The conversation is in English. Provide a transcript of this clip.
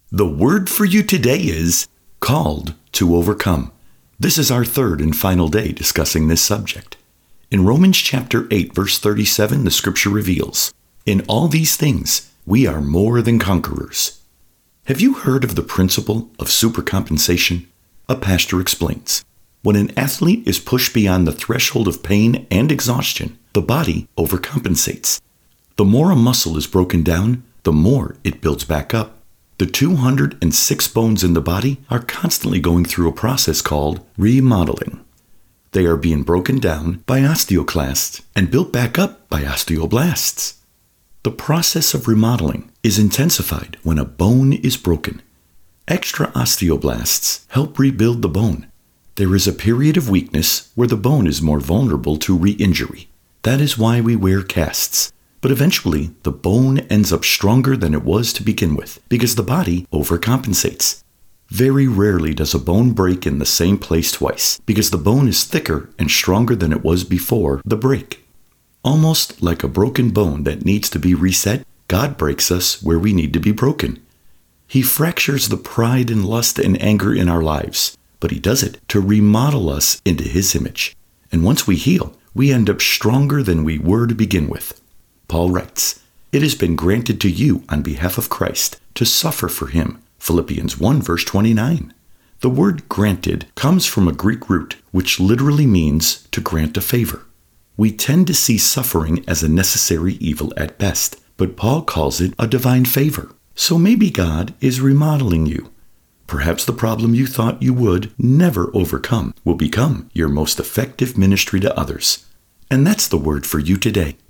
The word for you today is called to overcome. This is our third and final day discussing this subject. In Romans chapter 8, verse 37, the scripture reveals, "In all these things, we are more than conquerors." Have you heard of the principle of supercompensation? A pastor explains. When an athlete is pushed beyond the threshold of pain and exhaustion, the body overcompensates. The more a muscle is broken down, the more it builds back up. The 206 bones in the body are constantly going through a process called remodeling. They are being broken down by osteoclasts and built back up by osteoblasts. The process of remodeling is intensified when a bone is broken. Extra osteoblasts help rebuild the bone. There is a period of weakness where the bone is more vulnerable to re-injury. That is why we wear casts. But eventually, the bone ends up stronger than it was to begin with, because the body overcompensates. Very rarely does a bone break in the same place twice, because the bone is thicker and stronger than it was before the break. Almost like a broken bone that needs to be reset, God breaks us where we need to be broken. He fractures the pride and lust and anger in our lives, but He does it to remodel us into His image. And once we heal, we end up stronger than we were to begin with. Paul writes, "It has been granted to you on behalf of Christ to suffer for Him." Philippians 1 verse 29. The word granted comes from a Greek root, which literally means to grant a favor. We tend to see suffering as a necessary evil at best, but Paul calls it a divine favor. So maybe God is remodeling you. Perhaps the problem you thought you would never overcome will become your most effective ministry to others. And that's the word for you today.